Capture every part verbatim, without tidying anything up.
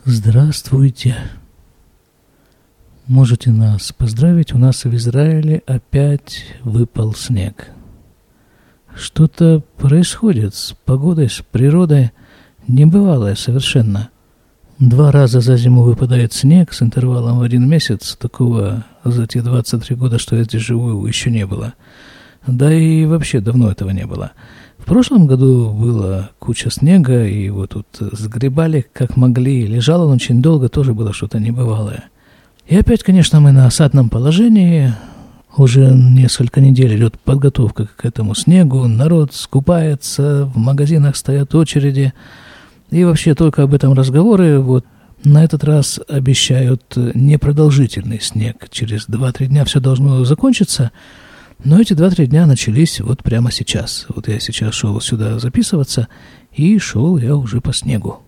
Здравствуйте. Можете нас поздравить, у нас в Израиле опять выпал снег. Что-то происходит с погодой, с природой, небывалое совершенно. Два раза за зиму выпадает снег с интервалом в один месяц. Такого за те двадцать три года, что я здесь живу, еще не было. Да и вообще давно этого не было. В прошлом году была куча снега, и его тут сгребали как могли. Лежал он очень долго, тоже было что-то небывалое. И опять, конечно, мы на осадном положении. Уже несколько недель идет подготовка к этому снегу. Народ скупается, в магазинах стоят очереди. И вообще только об этом разговоры. Вот на этот раз обещают непродолжительный снег. Через два-три дня все должно закончиться. Но эти два-три дня начались вот прямо сейчас. Вот я сейчас шел сюда записываться, и шел я уже по снегу.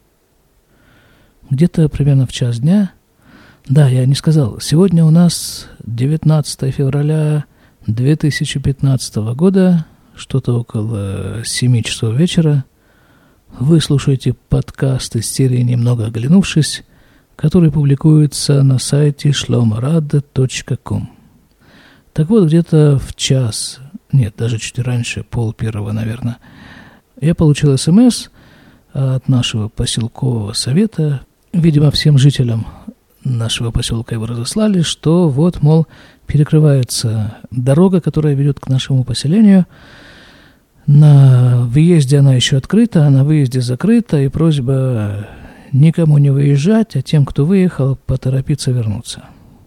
Где-то примерно в час дня. Да, я не сказал. Сегодня у нас девятнадцатое февраля две тысячи пятнадцатого года, что-то около семи часов вечера. Вы слушаете подкаст из серии «Немного оглянувшись», который публикуется на сайте шломорад точка ком. Так вот, где-то в час, нет, даже чуть раньше, пол первого, наверное, я получил смс от нашего поселкового совета. Видимо, всем жителям нашего поселка его разослали, что вот, мол, перекрывается дорога, которая ведет к нашему поселению. На въезде она еще открыта, а на выезде закрыта, и просьба никому не выезжать, а тем, кто выехал, поторопиться вернуться.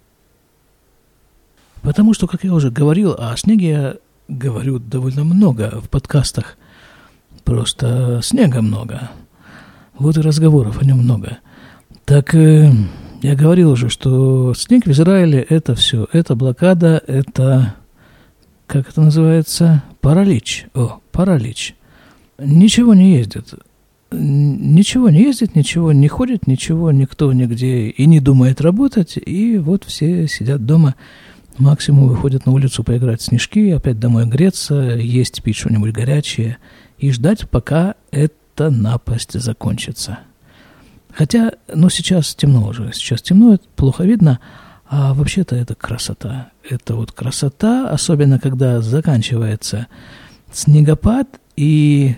Потому что, как я уже говорил, о снеге я говорю довольно много в подкастах. Просто снега много. Вот и разговоров о нем много. Так э, я говорил уже, что снег в Израиле – это все. Это блокада, это, как это называется, паралич. О, паралич. Ничего не ездит. Ничего не ездит, ничего не ходит, ничего, никто нигде и не думает работать. И вот все сидят дома. Максимум выходят на улицу поиграть в снежки, опять домой греться, есть, пить что-нибудь горячее и ждать, пока эта напасть закончится. Хотя, ну, сейчас темно уже, сейчас темно, это плохо видно, а вообще-то это красота. Это вот красота, особенно когда заканчивается снегопад и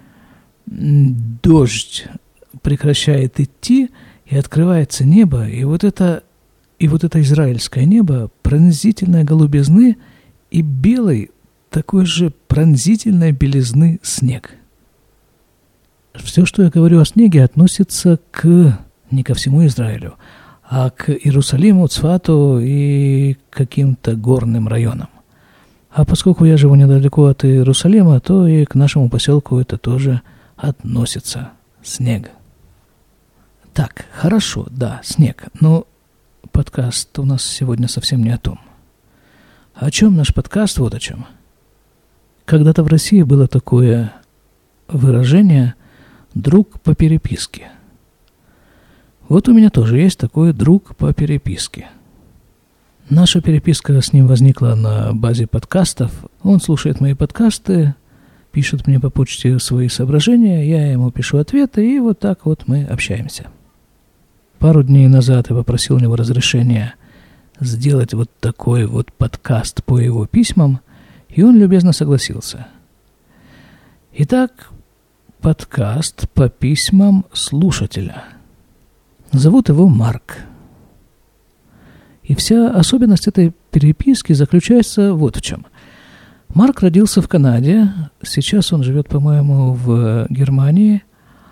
дождь прекращает идти, и открывается небо, и вот это... И вот это израильское небо пронзительной голубизны и белой, такой же пронзительной белизны снег. Все, что я говорю о снеге, относится к не ко всему Израилю, а к Иерусалиму, Цфату и каким-то горным районам. А поскольку я живу недалеко от Иерусалима, то и к нашему поселку это тоже относится. Снег. Так, хорошо, да, снег, но... Подкаст у нас сегодня совсем не о том. О чем наш подкаст? Вот о чем. Когда-то в России было такое выражение «друг по переписке». Вот у меня тоже есть такой друг по переписке. Наша переписка с ним возникла на базе подкастов. Он слушает мои подкасты, пишет мне по почте свои соображения, я ему пишу ответы, и вот так вот мы общаемся. Пару дней назад я попросил у него разрешения сделать вот такой вот подкаст по его письмам, и он любезно согласился. Итак, подкаст по письмам слушателя. Зовут его Марк. И вся особенность этой переписки заключается вот в чем. Марк родился в Канаде, сейчас он живет, по-моему, в Германии,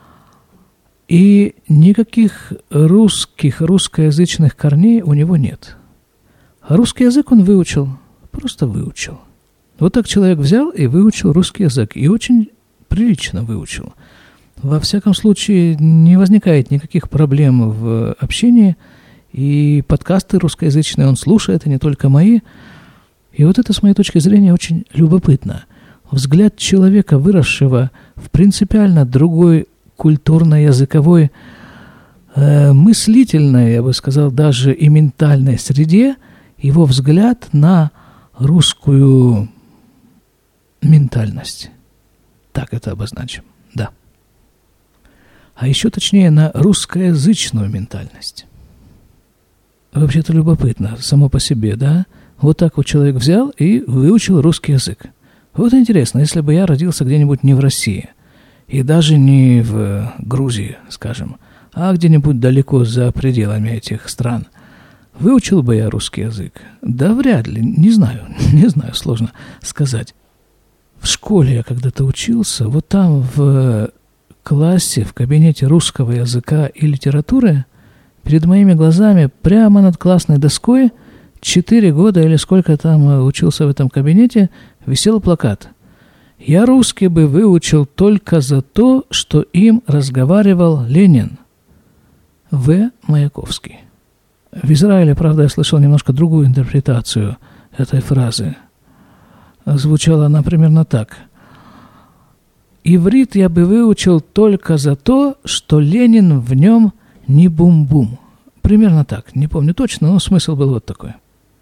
и никаких русских, русскоязычных корней у него нет. А русский язык он выучил, просто выучил. Вот так человек взял и выучил русский язык, и очень прилично выучил. Во всяком случае, не возникает никаких проблем в общении, и подкасты русскоязычные он слушает, и не только мои. И вот это, с моей точки зрения, очень любопытно. Взгляд человека, выросшего в принципиально другой культурно-языковой, э, мыслительной, я бы сказал, даже и ментальной среде, его взгляд на русскую ментальность. Так это обозначим, да. а еще точнее на русскоязычную ментальность. Вообще-то любопытно само по себе, да? Вот так вот человек взял и выучил русский язык. Вот интересно, если бы я родился где-нибудь не в России, и даже не в Грузии, скажем, а где-нибудь далеко за пределами этих стран, выучил бы я русский язык? Да вряд ли, не знаю, не знаю, сложно сказать. В школе я когда-то учился, вот там в классе, в кабинете русского языка и литературы, перед моими глазами, прямо над классной доской, четыре года или сколько там учился в этом кабинете, висел плакат. Я русский бы выучил только за то, что им разговаривал Ленин. В. Маяковский. В Израиле, правда, я слышал немножко другую интерпретацию этой фразы. Звучала она примерно так. Иврит я бы выучил только за то, что Ленин в нем не бум-бум. Примерно так, не помню точно, но смысл был вот такой.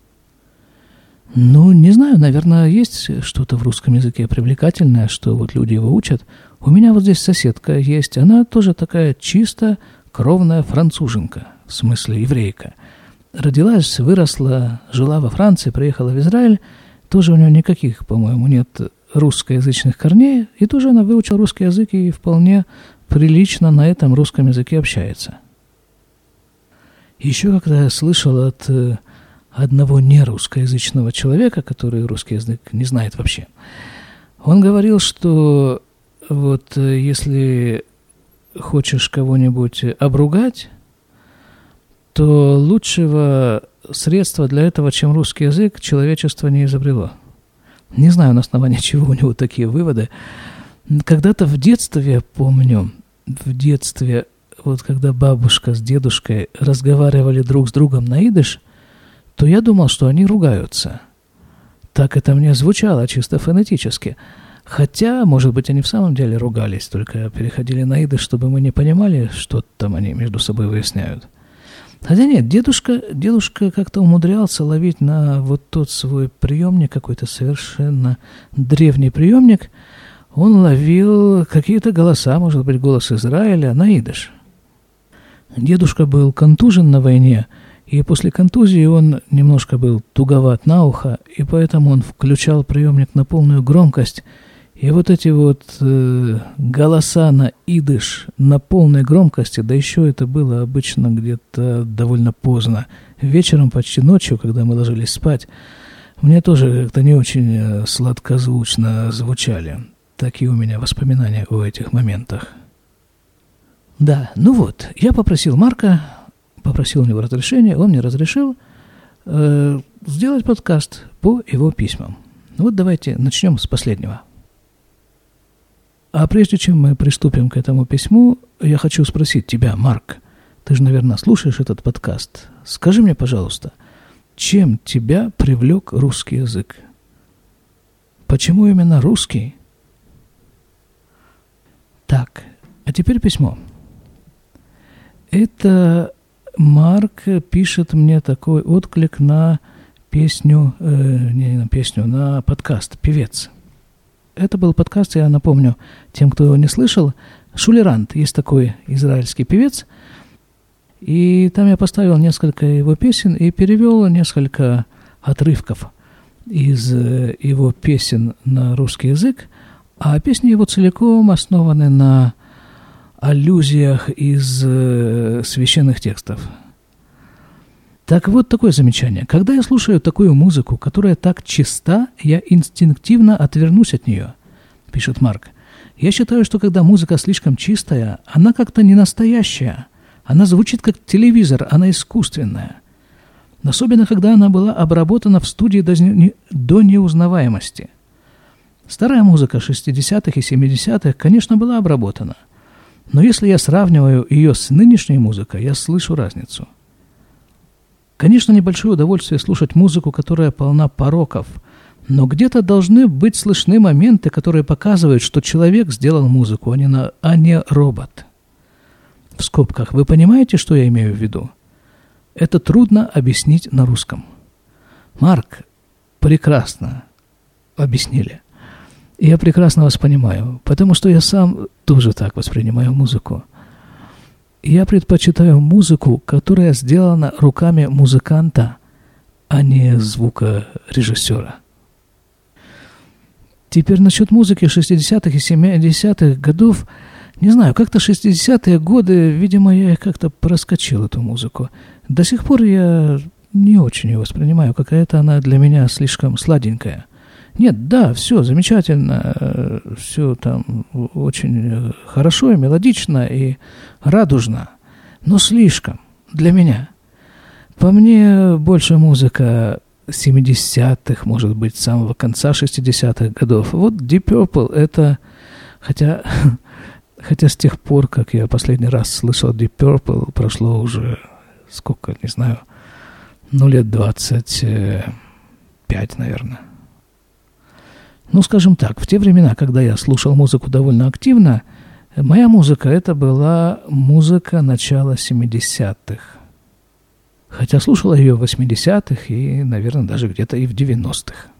Ну, не знаю, наверное, есть что-то в русском языке привлекательное, что вот люди его учат. У меня вот здесь соседка есть, она тоже такая чисто кровная француженка, в смысле еврейка. Родилась, выросла, жила во Франции, приехала в Израиль. Тоже у нее никаких, по-моему, нет русскоязычных корней. И тоже она выучила русский язык и вполне прилично на этом русском языке общается. Еще когда я слышал от одного нерусскоязычного человека, который русский язык не знает вообще, он говорил, что вот если хочешь кого-нибудь обругать, то лучшего средства для этого, чем русский язык, человечество не изобрело. Не знаю, на основании чего у него такие выводы. Когда-то в детстве, я помню, в детстве, вот когда бабушка с дедушкой разговаривали друг с другом на идиш, то я думал, что они ругаются. Так это мне звучало чисто фонетически. Хотя, может быть, они в самом деле ругались, только переходили на идиш, чтобы мы не понимали, что там они между собой выясняют. Хотя нет, дедушка, дедушка как-то умудрялся ловить на вот тот свой приемник, какой-то совершенно древний приемник. Он ловил какие-то голоса, может быть, голос Израиля, на идиш. Дедушка был контужен на войне, и после контузии он немножко был туговат на ухо, и поэтому он включал приемник на полную громкость. И вот эти вот э, голоса на идиш на полной громкости, да еще это было обычно где-то довольно поздно, вечером, почти ночью, когда мы ложились спать, мне тоже как-то не очень сладкозвучно звучали. Такие у меня воспоминания о этих моментах. Да, ну вот, я попросил Марка, попросил у него разрешения, он мне разрешил э, сделать подкаст по его письмам. Вот давайте начнем с последнего. А прежде чем мы приступим к этому письму, я хочу спросить тебя, Марк, ты же, наверное, слушаешь этот подкаст. Скажи мне, пожалуйста, чем тебя привлек русский язык? Почему именно русский? Так, а теперь письмо. Это Марк пишет мне такой отклик на песню, э, не на песню, на подкаст «Певец». Это был подкаст, я напомню тем, кто его не слышал, Шулерант, есть такой израильский певец, и там я поставил несколько его песен и перевел несколько отрывков из его песен на русский язык, а песни его целиком основаны на аллюзиях из священных текстов. Так вот, такое замечание. Когда я слушаю такую музыку, которая так чиста, я инстинктивно отвернусь от нее, пишет Марк. Я считаю, что когда музыка слишком чистая, она как-то не настоящая. Она звучит как телевизор, она искусственная. Особенно, когда она была обработана в студии до, не, до неузнаваемости. Старая музыка шестидесятых и семидесятых, конечно, была обработана. Но если я сравниваю ее с нынешней музыкой, я слышу разницу. Конечно, небольшое удовольствие слушать музыку, которая полна пороков, но где-то должны быть слышны моменты, которые показывают, что человек сделал музыку, а не, на, а не робот. В скобках, вы понимаете, что я имею в виду? Это трудно объяснить на русском. Марк, прекрасно объяснили. И я прекрасно вас понимаю, потому что я сам тоже так воспринимаю музыку. Я предпочитаю музыку, которая сделана руками музыканта, а не звукорежиссера. Теперь насчет музыки шестидесятых и семидесятых годов. Не знаю, как-то шестидесятые годы, видимо, я их как-то проскочил, эту музыку. До сих пор я не очень ее воспринимаю, какая-то она для меня слишком сладенькая. Нет, да, все замечательно, все там очень хорошо и мелодично, и радужно, но слишком для меня. По мне больше музыка семидесятых, может быть, самого конца шестидесятых годов. Вот Deep Purple это, хотя, хотя с тех пор, как я последний раз слышал Deep Purple, прошло уже, сколько, не знаю, ну, лет двадцать пять, наверное. Ну, скажем так, в те времена, когда я слушал музыку довольно активно, моя музыка это была музыка начала семидесятых. Хотя слушала ее в восьмидесятых и, наверное, даже где-то и в девяностых.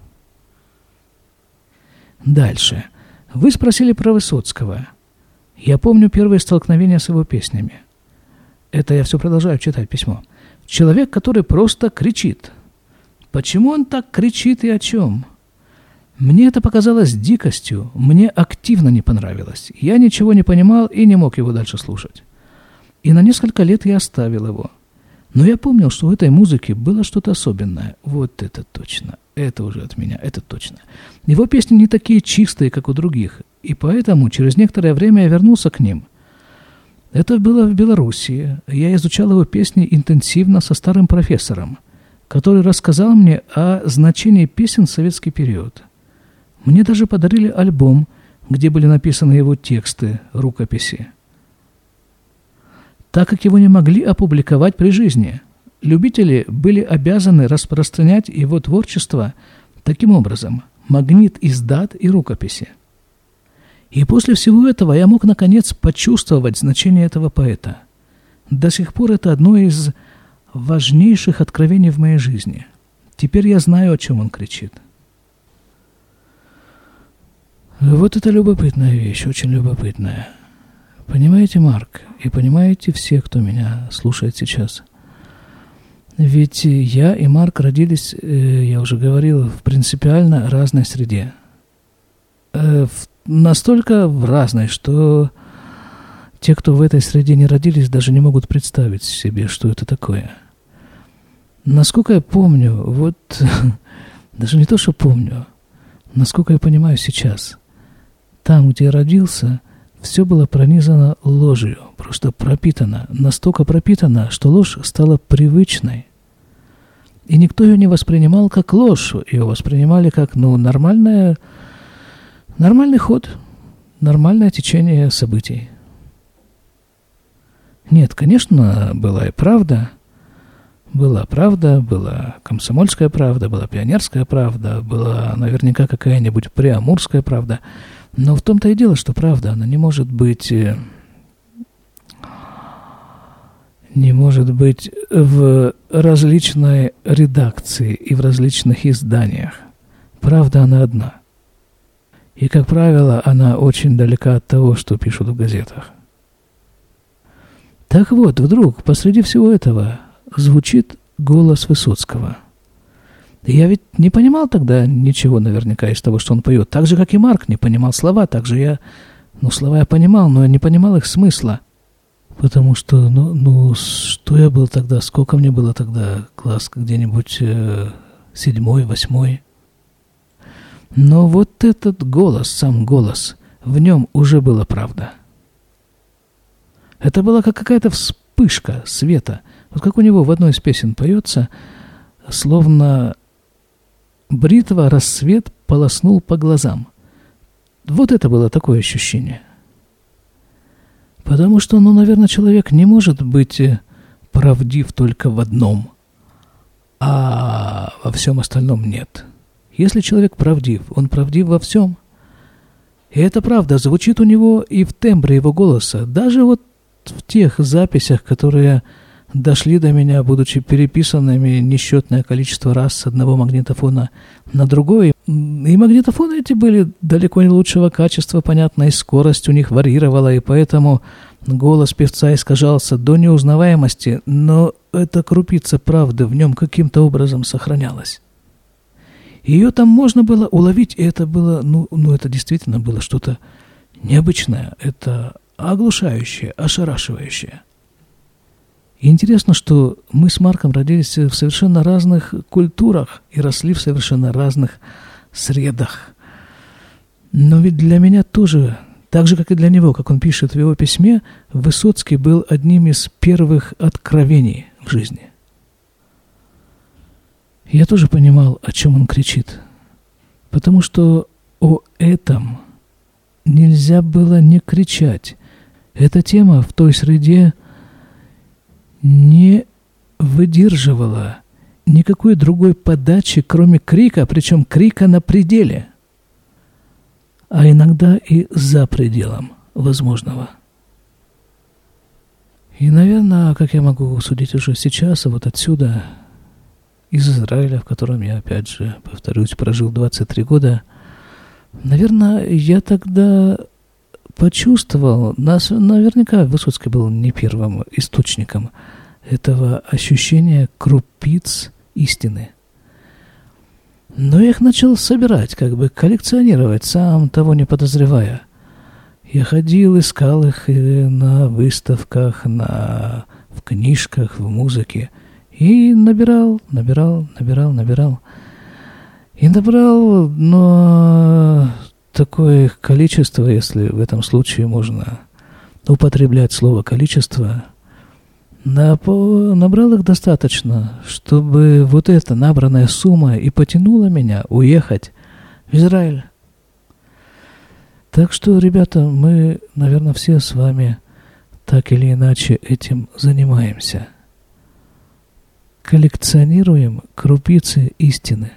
Дальше. Вы спросили про Высоцкого. Я помню первые столкновения с его песнями. Это я все продолжаю читать письмо. Человек, который просто кричит. Почему он так кричит и о чем? Мне это показалось дикостью, мне активно не понравилось. Я ничего не понимал и не мог его дальше слушать. И на несколько лет я оставил его. Но я помнил, что в этой музыке было что-то особенное. Вот это точно. Это уже от меня, это точно. Его песни не такие чистые, как у других. И поэтому через некоторое время я вернулся к ним. Это было в Белоруссии. Я изучал его песни интенсивно со старым профессором, который рассказал мне о значении песен в советский период. Мне даже подарили альбом, где были написаны его тексты, рукописи. Так как его не могли опубликовать при жизни, любители были обязаны распространять его творчество таким образом: магнит из дат и рукописи. И после всего этого я мог наконец почувствовать значение этого поэта. До сих пор это одно из важнейших откровений в моей жизни. Теперь я знаю, о чем он кричит. Вот это любопытная вещь, очень любопытная. Понимаете, Марк, и понимаете все, кто меня слушает сейчас. Ведь я и Марк родились, я уже говорил, в принципиально разной среде. Настолько в разной, что те, кто в этой среде не родились, даже не могут представить себе, что это такое. Насколько я помню, вот даже не то, что помню, насколько я понимаю сейчас, там, где я родился, все было пронизано ложью, просто пропитано, настолько пропитано, что ложь стала привычной. И никто ее не воспринимал как ложь, ее воспринимали как, ну, нормальное, нормальный ход, нормальное течение событий. Нет, конечно, была и правда, была правда, была комсомольская правда, была пионерская правда, была наверняка какая-нибудь преамурская правда. Но в том-то и дело, что правда, она не может быть, не может быть в различной редакции и в различных изданиях. Правда, она одна. И, как правило, она очень далека от того, что пишут в газетах. Так вот, вдруг посреди всего этого звучит голос Высоцкого. Я ведь не понимал тогда ничего наверняка из того, что он поет. Так же, как и Марк не понимал слова. Так же я... Ну, слова я понимал, но я не понимал их смысла. Потому что, ну, ну что я был тогда? Сколько мне было тогда? Класс где-нибудь э, седьмой, восьмой. Но вот этот голос, сам голос, в нем уже была правда. Это была как какая-то вспышка света. Вот как у него в одной из песен поется, словно бритва рассвет полоснул по глазам. Вот это было такое ощущение. Потому что, ну, наверное, человек не может быть правдив только в одном, а во всем остальном нет. Если человек правдив, он правдив во всем. И эта правда звучит у него и в тембре его голоса. Даже вот в тех записях, которые дошли до меня, будучи переписанными несчетное количество раз с одного магнитофона на другой. И магнитофоны эти были далеко не лучшего качества, понятно, и скорость у них варьировала, и поэтому Голос певца искажался до неузнаваемости, но эта крупица правды в нем каким-то образом сохранялась. Ее там можно было уловить, и это было, ну, ну это действительно было что-то необычное, это оглушающее, ошарашивающее. И интересно, что мы с Марком родились в совершенно разных культурах и росли в совершенно разных средах. Но ведь для меня тоже, так же, как и для него, как он пишет в его письме, Высоцкий был одним из первых откровений в жизни. Я тоже понимал, о чем он кричит, потому что о этом нельзя было не кричать. Эта тема в той среде не выдерживала никакой другой подачи, кроме крика, причем крика на пределе, а иногда и за пределом возможного. И, наверное, как я могу судить уже сейчас, вот отсюда, из Израиля, в котором я, опять же, повторюсь, прожил двадцать три года, наверное, я тогда почувствовал, нас, наверняка Высоцкий был не первым источником этого ощущения крупиц истины. Но я их начал собирать, как бы коллекционировать, сам того не подозревая. Я ходил, искал их на выставках, на, в книжках, в музыке. И набирал, набирал, набирал, набирал. И набрал, но такое количество, если в этом случае можно употреблять слово «количество», набрал их достаточно, чтобы вот эта набранная сумма и потянула меня уехать в Израиль. Так что, ребята, мы, наверное, все с вами так или иначе этим занимаемся. Коллекционируем крупицы истины.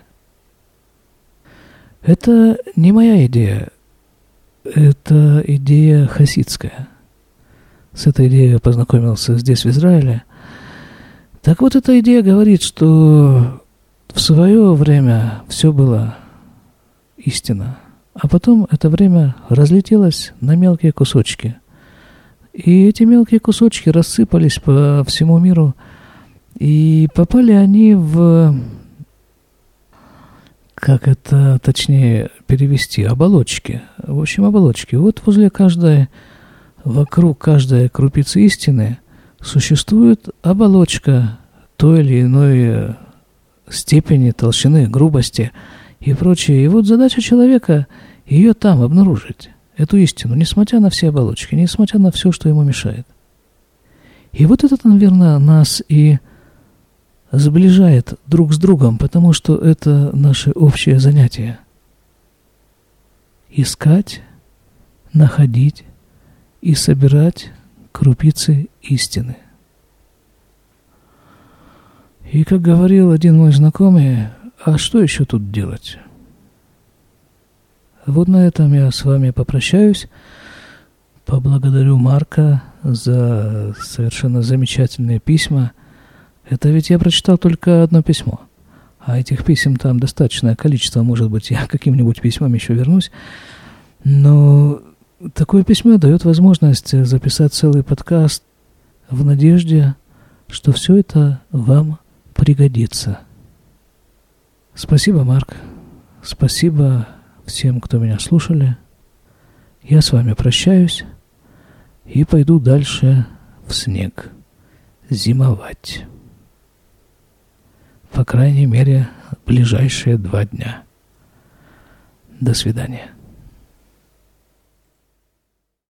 Это не моя идея, это идея хасидская. С этой идеей я познакомился здесь, в Израиле. Так вот, эта идея говорит, что в свое время все было истина, а потом это время разлетелось на мелкие кусочки. И эти мелкие кусочки рассыпались по всему миру, и попали они в... Как это точнее перевести? Оболочки. В общем, оболочки. Вот возле каждой, вокруг каждой крупицы истины существует оболочка той или иной степени, толщины, грубости и прочее. И вот задача человека ее там обнаружить, эту истину, несмотря на все оболочки, несмотря на все, что ему мешает. И вот это, наверное, нас и сближает друг с другом, потому что это наше общее занятие. Искать, находить и собирать крупицы истины. И, как говорил один мой знакомый, а что еще тут делать? Вот на этом я с вами попрощаюсь. Поблагодарю Марка за совершенно замечательные письма. Это ведь я прочитал только одно письмо. А этих писем там достаточное количество. Может быть, я к каким-нибудь письмам еще вернусь. Но такое письмо дает возможность записать целый подкаст в надежде, что все это вам пригодится. Спасибо, Марк. Спасибо всем, кто меня слушали. Я с вами прощаюсь и пойду дальше в снег зимовать. По крайней мере, ближайшие два дня. До свидания.